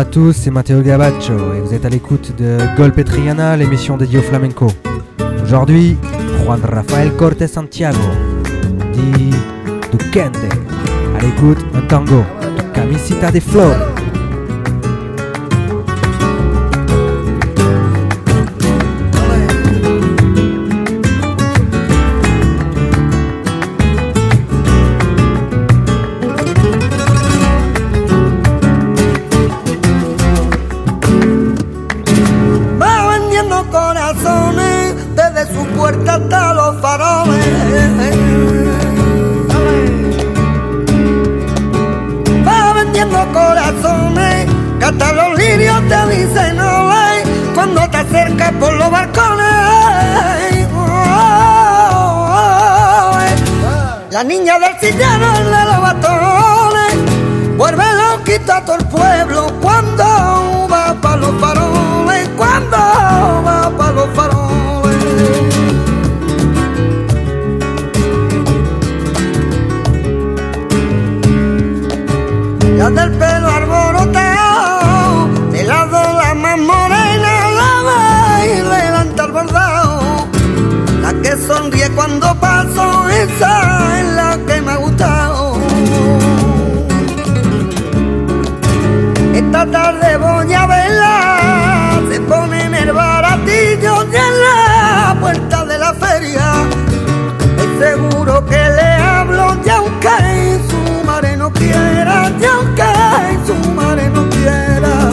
tous, c'est Matteo Gabacho et vous êtes à l'écoute de Golpe Triana, l'émission dédiée au flamenco. Aujourd'hui, Juan Rafael Cortés Santiago, dit Duquende. À l'écoute, un tango, Camisita de Flor. Hasta los faroles va vendiendo corazones, que hasta los lirios te dicen ole cuando te acercas por los balcones. La niña del sillano de los batones vuelve loquito a todo el pueblo cuando va pa' los faroles, cuando va pa' los faroles. La del pelo alborotado, de lado la más morena, la bailanta al bordado, la que sonríe cuando paso, esa es la que me ha gustado. Esta tarde voy a verla, se pone en el baratillo y en la puerta de la feria. Estoy seguro que le hablo y aunque su madre no quiera, y aunque su madre no quiera.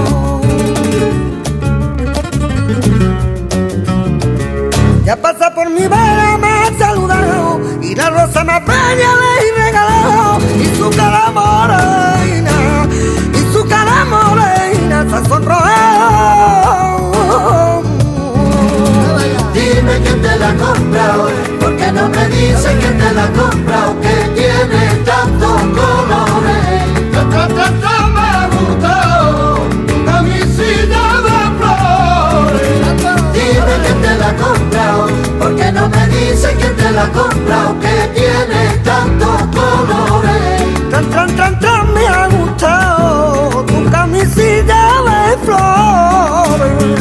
Ya pasa por mi vera, me ha saludado y la rosa más bella le he regalado y su cara morena, y su cara morena se ha sonrojado. Dime quién te la ha comprado, porque no me dice quién te la ha comprado, que tiene tantos colores. Me ha gustado tu camisita de flores. Dime quién te la ha comprado, porque no me dice quién te la ha comprado, que tiene tantos colores. Tran, me ha gustado tu camisita de flores.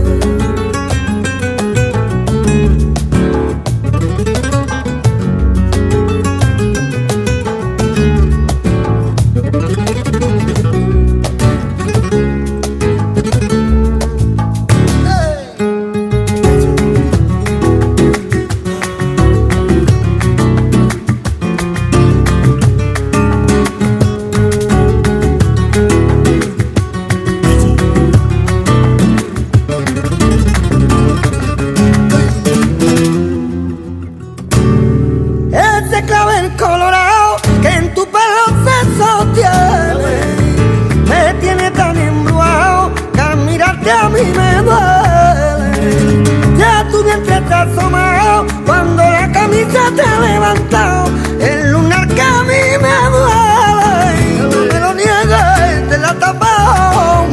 A mí me duele, ya tu vientre está asomado cuando la camisa te ha levantado, el lunar que a mí me duele, no me lo niegues, te la ha tapado.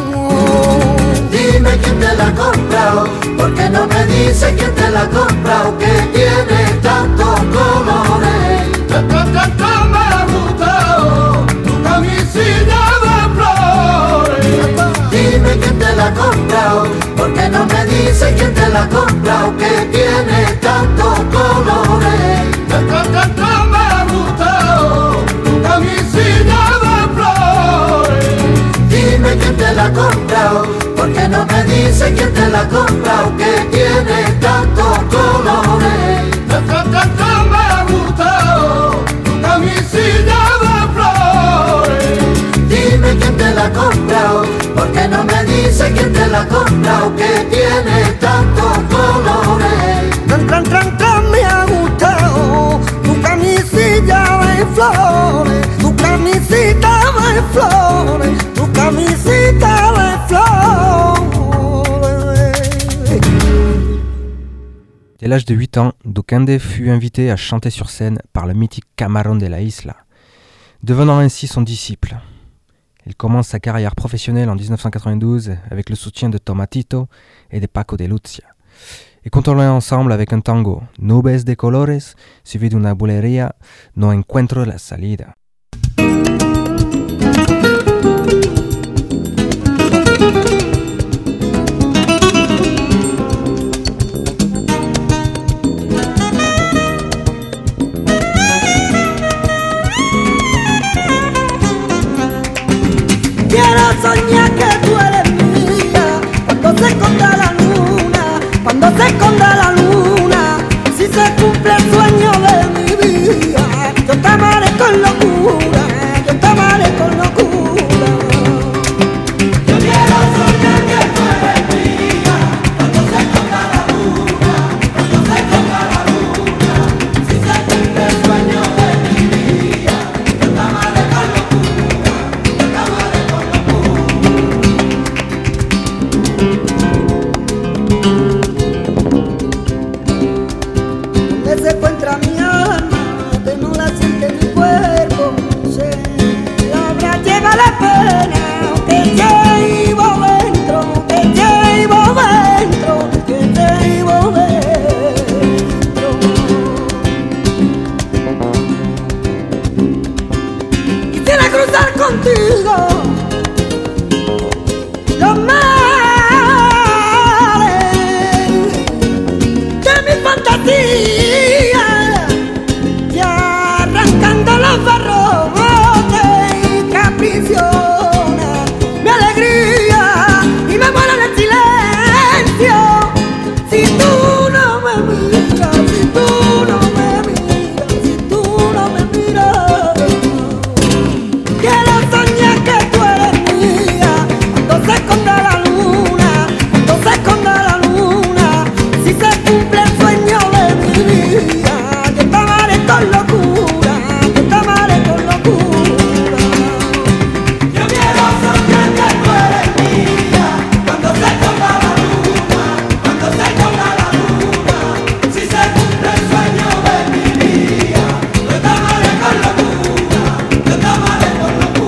Dime quién te la ha comprado, porque no me dice quién te la ha comprado, que tiene tantos colores. Me ha gustado tu camisita de flores. Dime quién te la ha comprado, porque no me dice quién te la ha comprado, que tiene tantos colores. Me ha gustado tu camisita de flores. Dime quién te la ha comprado, porque no me dice quién te la ha comprado, que tiene tantos colores. Me ha gustado tu camisita de flores. Dime quién te la ha comprado, porque no me dice quién te la ha comprado, que tiene tantos colores. Tran, me ha gustado tu camisita de flores, tu camisita de flores, tu camisita de flores. Dès l'âge de 8 ans, Duquende fut invité à chanter sur scène par le mythique Camarón de la Isla, devenant ainsi son disciple. Il commence sa carrière professionnelle en 1992 avec le soutien de Tomatito et de Paco de Lucia. Et continuons ensemble avec un tango, Nubes de Colores, suivi d'una bulería, No Encuentro la Salida. llevo dentro, que llevo dentro, que llevo dentro. Quisiera cruzar contigo los mares de mi fantasía y arrancando los barrotes y capriciona mi alegría y me muero en el silencio si tú no me miras, si tú no me miras, si tú no me miras. Quiero soñar que tú eres mía cuando se esconda la luna, cuando se esconda la luna, si se cumple el sueño de mi vida. Yo te amaré con locura, yo te amaré con locura. Yo quiero soñar que tú eres mía cuando se esconda la luna, cuando se esconda la luna, si se cumple el sueño de mi vida. Yo te amaré con locura, yo te amaré con locura.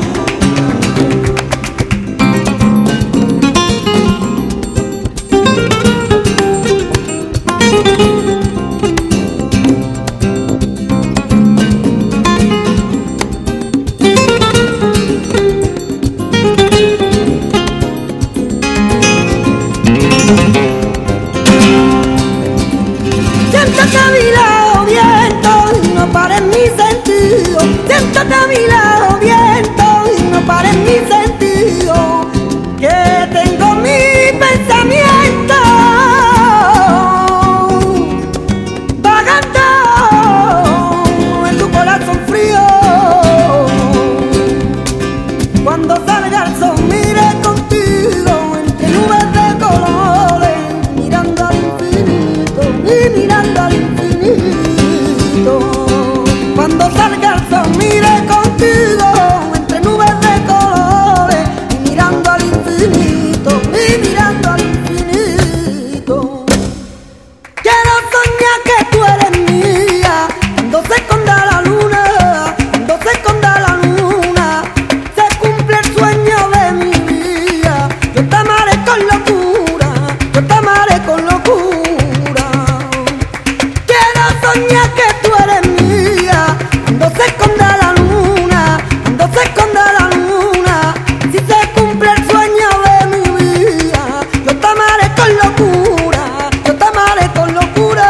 Siéntate a mi lado, viento, y no pares mi sentido. Siéntate a mi lado, viento, y no pares mi sentido. Que tengo mi pensamiento vagando en tu corazón frío. Cuando salga el sol, mire contigo entre nubes de colores, mirando al infinito y mirando al infinito. Cuando salga el sol, mire contigo entre nubes de colores y mirando al infinito y mirando al infinito. Quiero soñar que tú eres mía cuando se esconda la luna, cuando se esconda la luna, se cumple el sueño de mi vida. Yo te amaré con locura, yo te amaré con locura. Quiero soñar que tú eres mía cuando se esconda la luna, cuando se esconda la luna, si se cumple el sueño de mi vida. Yo te amaré con locura, yo te amaré con locura.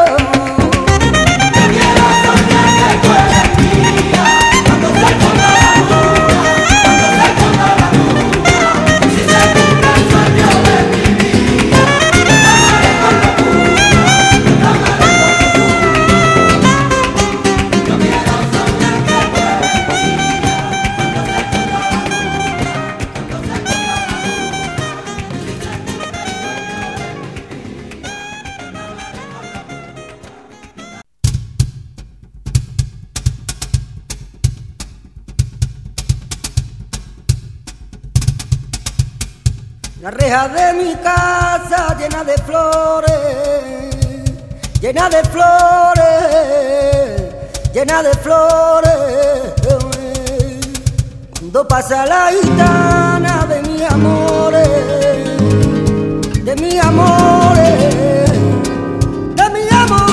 Yo quiero soñar que tú eres mía cuando se esconda la luna, cuando se esconda la luna, si se cumple el sueño de mi vida. Yo te amaré con locura, yo te amaré con locura. Yo quiero soñar que tú eres mía cuando se esconda la luna, cuando se esconda la luna, si se cumple el sueño de mi vida. Yo te amaré con locura, yo te amaré con locura. La reja de mi casa llena de flores, llena de flores, llena de flores. Cuando pasa la gitana de mi amores, de mi amores, de mi amores.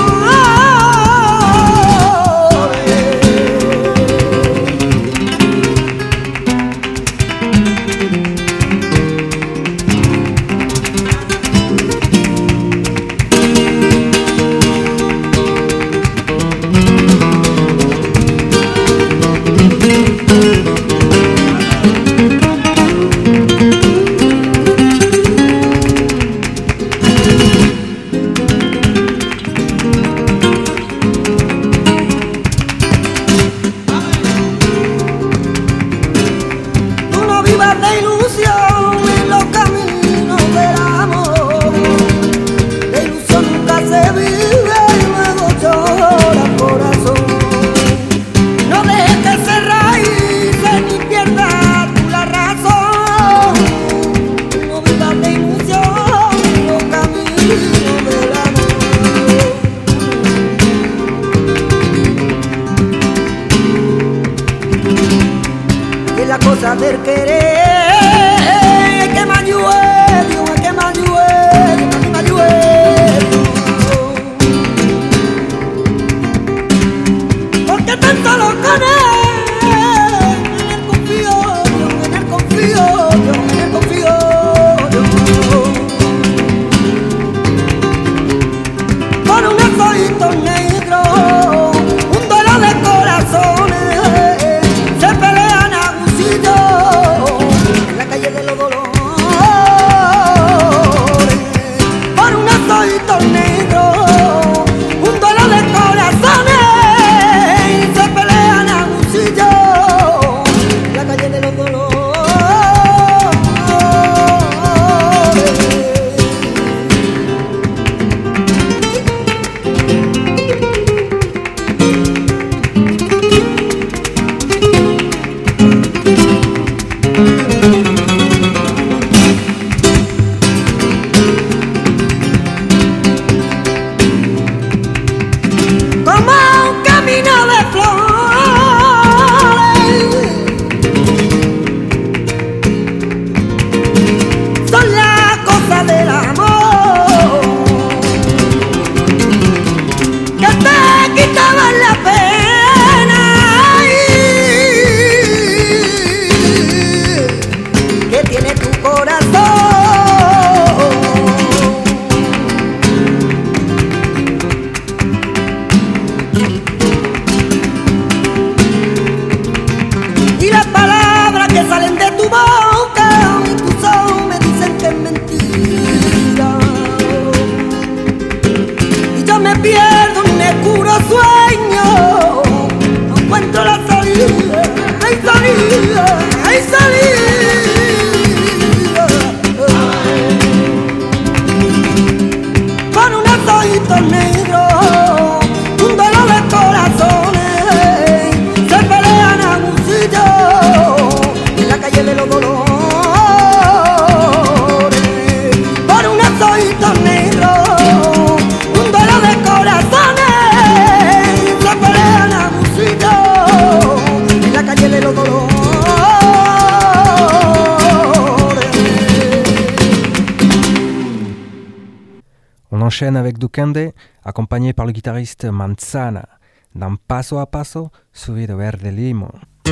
enchaîne avec Duquende, accompagné par le guitariste Manzana, dans Paso a Paso, suivi de Verde Limo.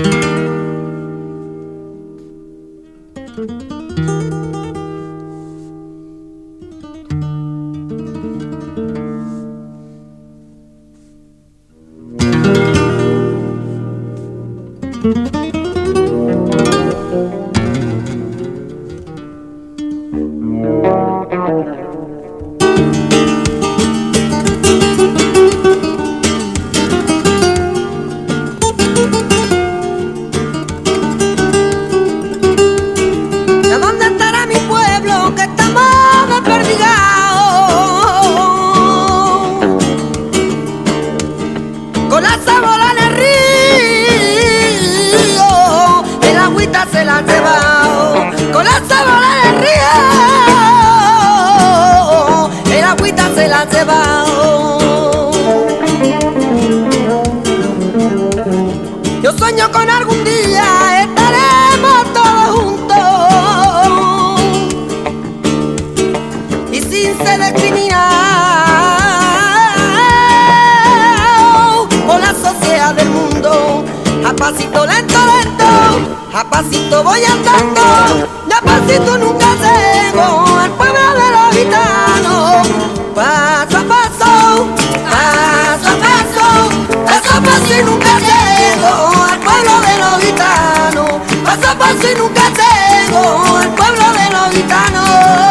Yo sueño con algún día estaremos todos juntos y sin ser discriminados por la sociedad del mundo. A pasito lento, lento, a pasito voy andando, de a pasito nunca llego al pueblo de los gitanos. Paso a paso, paso a paso, paso a paso y nunca llego al pueblo de los gitanos. Paso a paso y nunca llego al pueblo de los gitanos.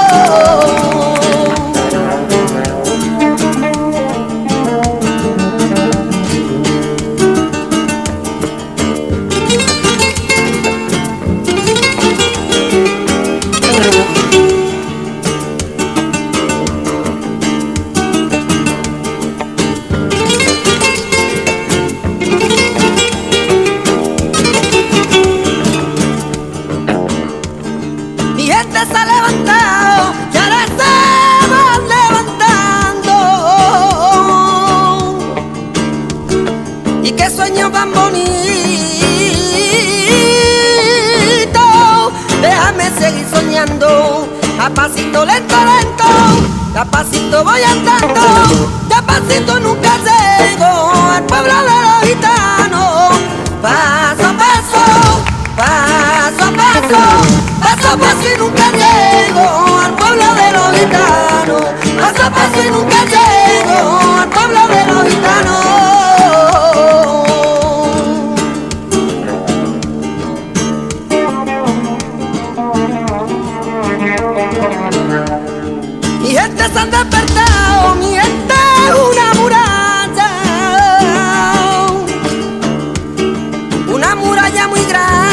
Se ha levantado y ahora se van levantando. Y qué sueño tan bonito, déjame seguir soñando. A pasito lento, lento, a pasito voy andando, de a pasito nunca llego al pueblo de los gitanos. Paso a paso, paso a paso, paso a paso y nunca llego al pueblo de los gitanos. Paso a paso y nunca llego al pueblo de los gitanos. Mi gente se han despertado, mi gente es una muralla muy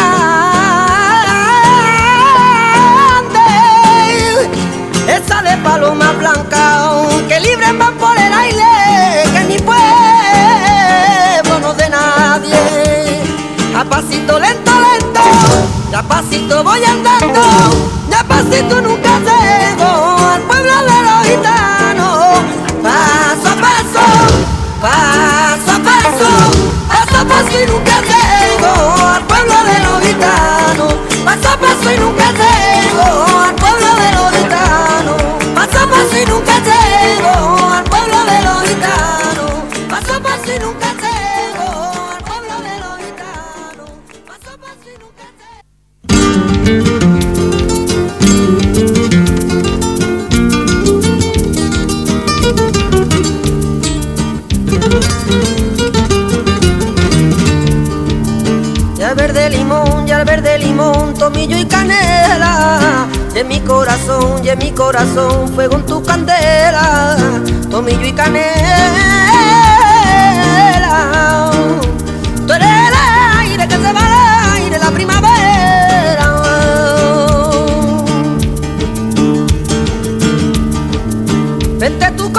grande, esa de paloma blanca, que libres van por el aire, que mi pueblo no de nadie. A pasito lento, lento, de a pasito voy andando, de a pasito nunca llego al pueblo de los gitanos. Paso a paso, paso a paso, paso a paso y nunca llego al pueblo de los gitanos. Paso a paso y nunca llego al pueblo de los gitanos. Paso a paso y nunca llego al pueblo de los gitanos. Paso a paso y nunca llego al pueblo de los gitanos. Paso a paso y nunca y al verde limón, tomillo y canela. Y en mi corazón, fuego en tu candela. Tomillo y canela. Tú eres el aire que se va al aire, la primavera. Vente tú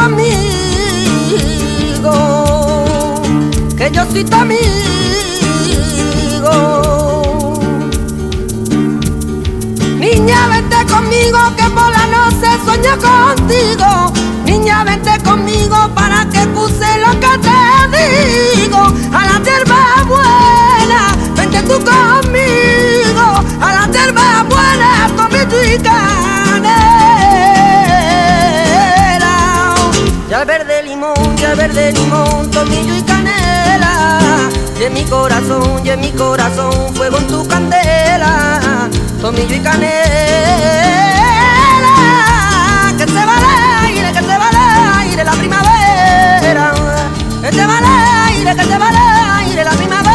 conmigo, que yo soy tu amigo. Niña, vente conmigo, que por la noche sueño contigo. Niña, vente conmigo para que escuche lo que te digo. A la hierba buena, vente tú conmigo. A la hierba buena, tomillo y canela. al verde limón, tomillo y canela. Y en mi corazón, fuego en tu candela, tomillo y canela. Que se va el aire, que se va el aire, la primavera. Que se va el aire, que se va el aire, la primavera.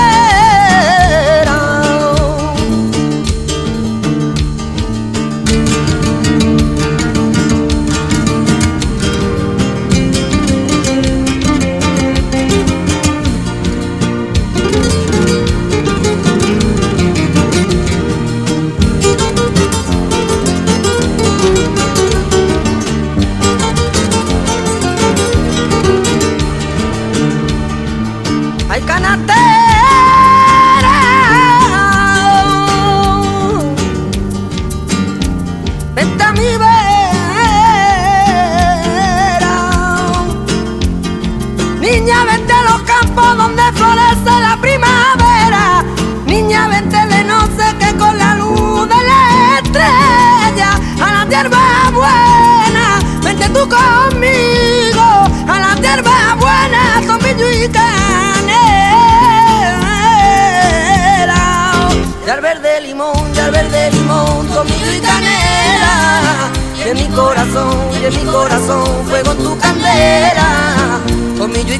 Ay, canatera, vente a mi vera. Niña, vente a los campos donde florece la primavera. Niña, vente de no sé qué con la luz de la estrella a la tierra buena. Vente tú conmigo a la tierra buena, tomillo y canela. Y al verde limón, tomillo y canela. Y en mi corazón, fuego en tu candela, tomillo y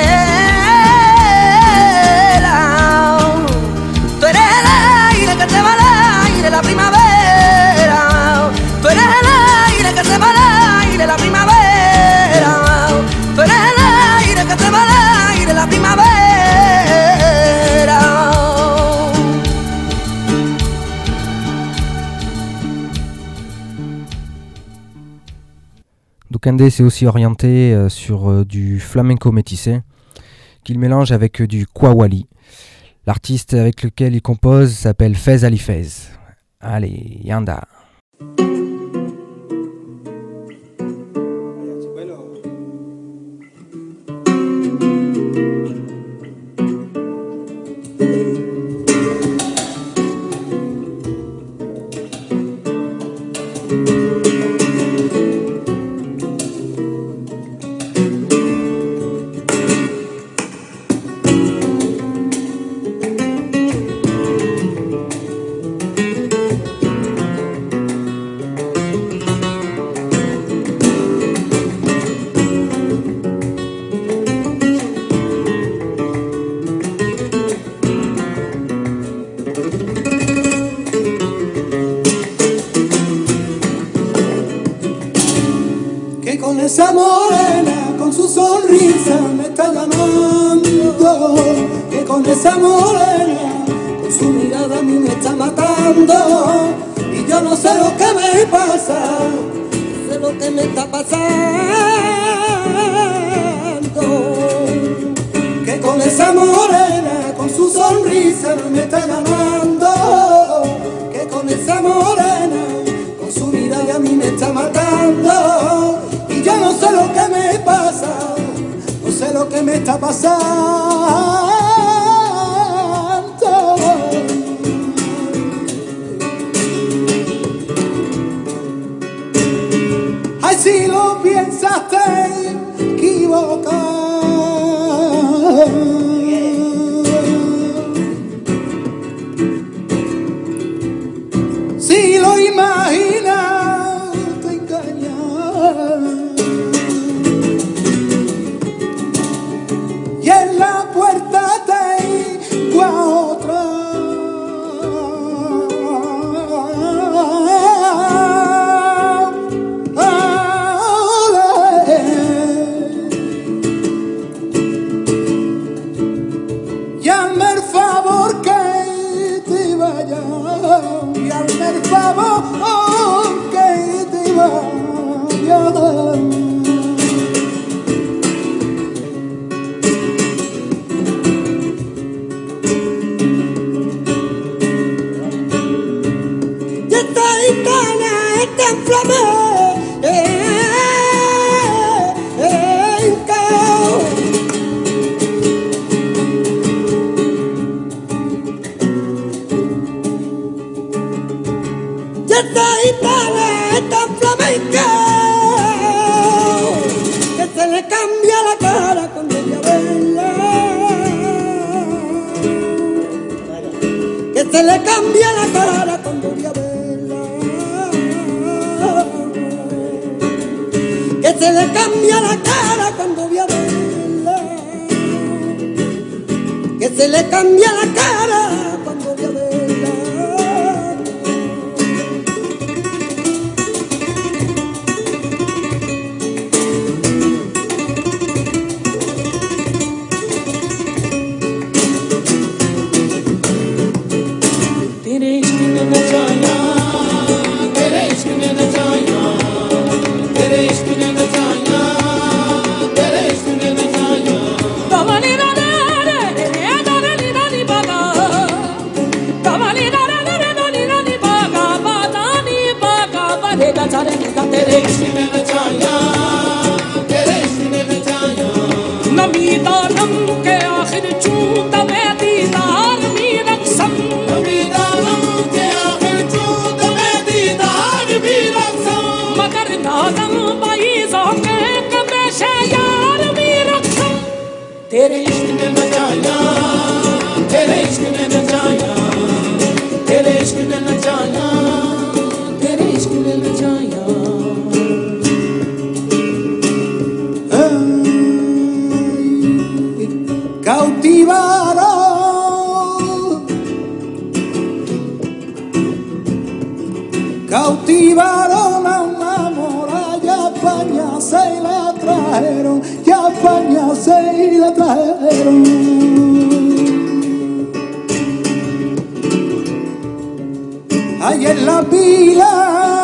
canela. Tú eres el aire que se va al aire, la primavera. Tú eres el aire que se va al aire, la primavera. Tú eres el aire que se va al aire, la primavera. Ducandé s'est aussi orienté sur du flamenco métissé qu'il mélange avec du kwawali. L'artiste avec lequel il compose s'appelle Fez Ali Fez. Allez, yanda. Esa morena con su sonrisa me está llamando, que con esa morena con su mirada a mí me está matando, y yo no sé lo que me pasa, no sé lo que me está pasando, que con esa morena con su sonrisa me está llamando, que con esa morena con su mirada a mí me está matando. Yo no sé lo que me pasa, no sé lo que me está pasando. Ay, si lo piensaste equivocado, si lo imaginas te engañas. Y en la puerta tengo a otra. Y hazme el favor que te vaya. Y hazme el favor que te vaya. Esta gitana es tan flamenca que se le cambia la cara cambia la cara cuando voy a verla, que se le cambia la cara cuando voy a verla, que se le cambia la cara cuando voy a verla. तेरे इश्क ने नचाया, तेरे इश्क ने नचाया, तेरे इश्क ने नचाया, तेरे इश्क ने नचाया। Cautivaron a una mora y a España se la trajeron, y a España se la trajeron. Ahí en la pila,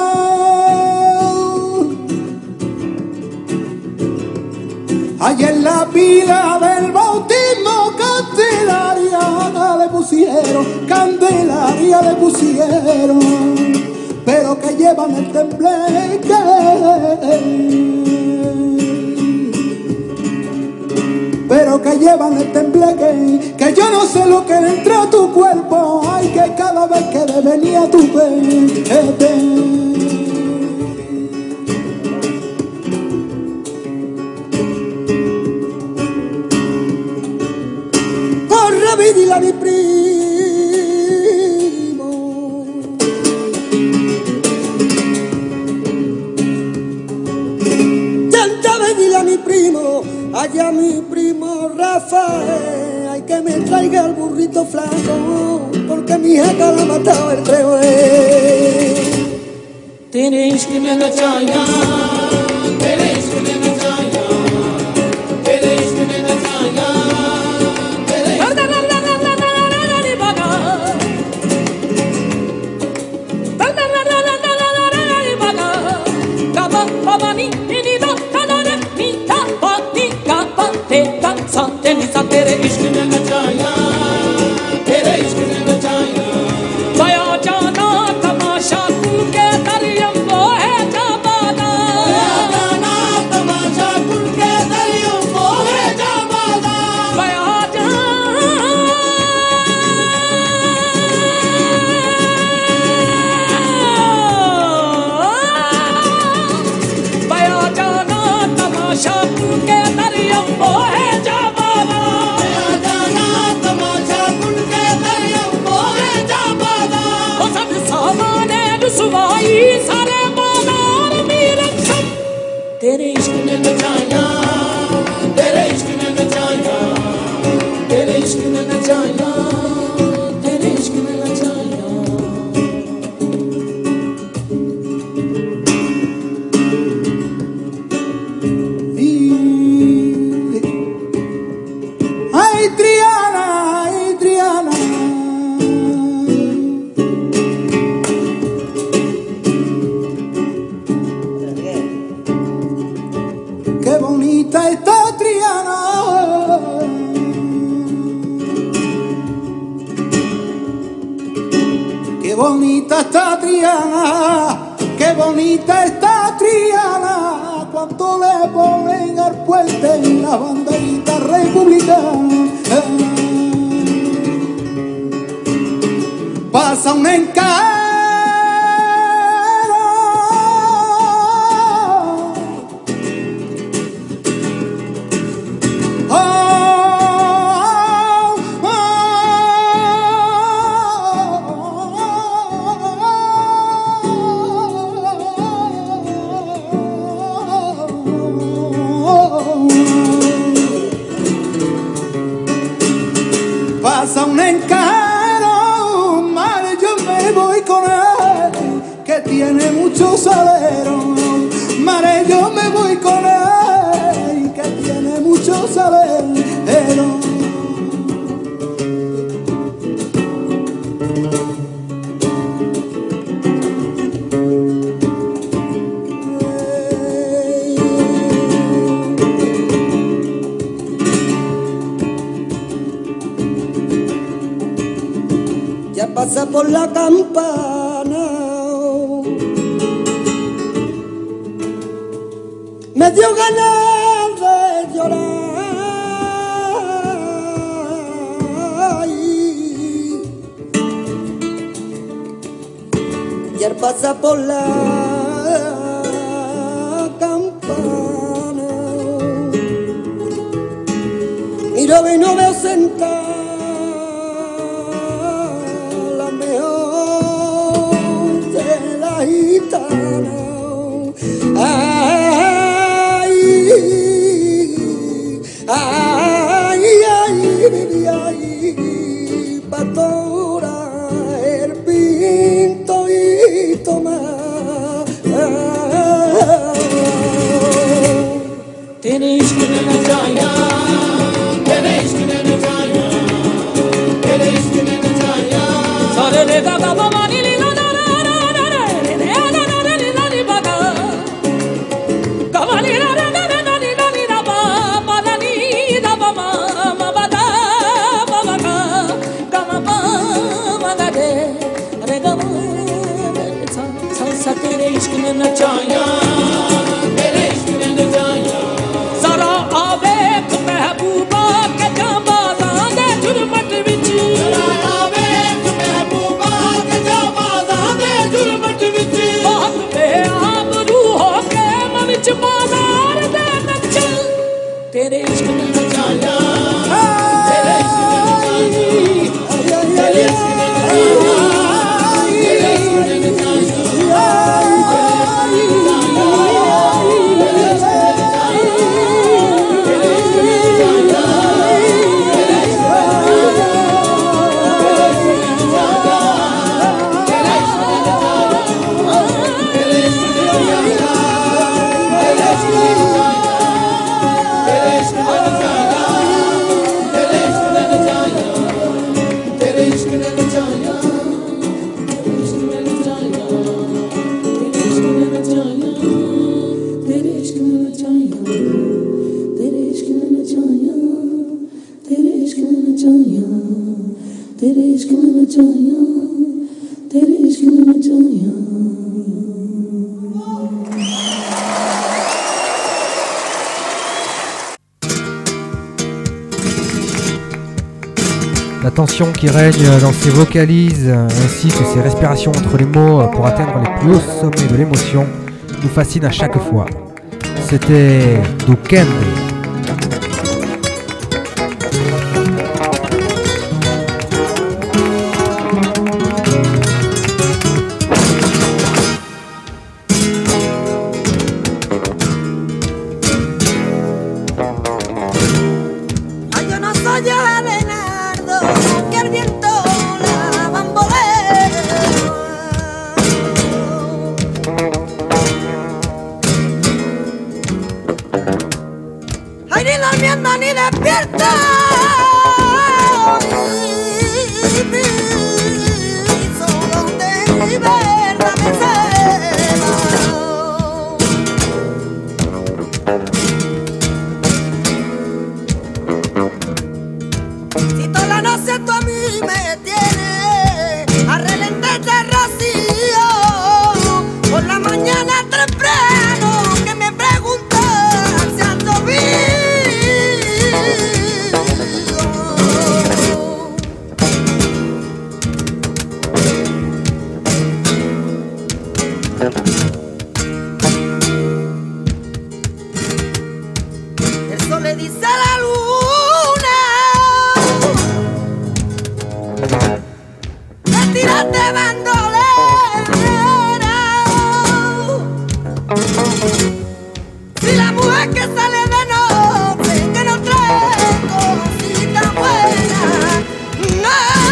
ahí en la pila del bautismo Candelaria le pusieron, Candelaria le pusieron, pero que llevan el tembleque, pero que llevan el tembleque, que yo no sé lo que entra a tu cuerpo, ay, que cada vez que venía tu vete. Corre, vidila mi primo, llanta, vidila mi primo, allá mi primo Rafael, hay que me traiga el burrito flaco, porque mi hija la ha matado el tren. तेरे इश्क ने नचाया, तेरे इश्क ने नचाया, तेरे इश्क ने नचाया, तेरे इश्क ने तेरे इश्क ने नचाया, तेरे इश्क ने नचाया। बया जाना तमाशा कुल के दरियम वो है जाबादा, बया जाना तमाशा कुल के दरियम वो है जाबादा, बया जाना तमाशा कुल के दरियम वो है जाबादा, सुवाई सारे बाजार मेरे सब। तेरे इश्क ने नचाया, तेरे इश्क ने नचाया, तेरे इश्क ने नचाया, तेरे इश्क ने नचाया। Ay, Triana, ay, Triana, qué bonita está Triana, qué bonita está Triana, qué bonita está Triana, cuando le ponen al puente la banderita republicana. Pasa un encargo, me encaro, madre, yo me voy con él, que tiene mucho salero. Madre, yo me voy con él, que tiene mucho salero. Ya pasa por la campana, me dio ganas de llorar. Y él pasa por la campana y no veo sentar la mejor de la gitana. Ay, pastora, el pinto y tomar. Tenéis que me callar, tenéis que me callar, tenéis que me callar. Sale de gata mamá ni li la la la la la la la la la la baga. Kamani la la la la la la ba ba la ni da ba ma ba da ba ba ka kama ba ma da de re ga ma sa tenéis que me callar. La tension qui règne dans ses vocalises ainsi que ses respirations entre les mots pour atteindre les plus hauts sommets de l'émotion nous fascine à chaque fois. C'était Duquende. No.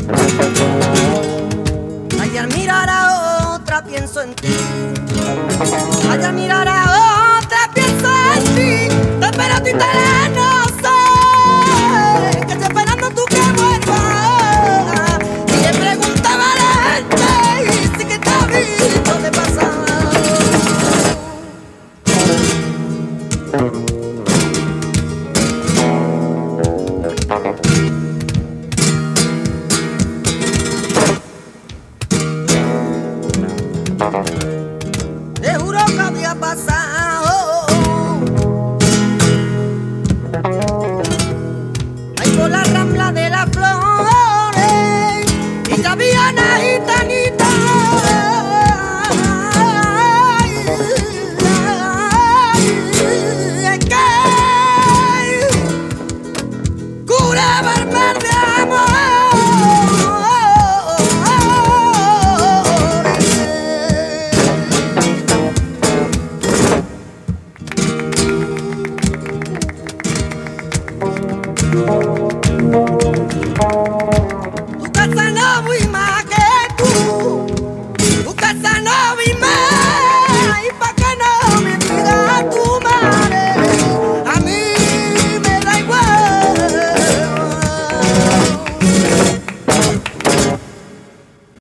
Ay, al mirar a otra pienso en ti. Ay, al mirar a otra pienso en ti. Te espero tu interés, no sé. Que estoy esperando tú que vuelvas. Y le preguntaba a la gente y sí que te ha visto de pasar.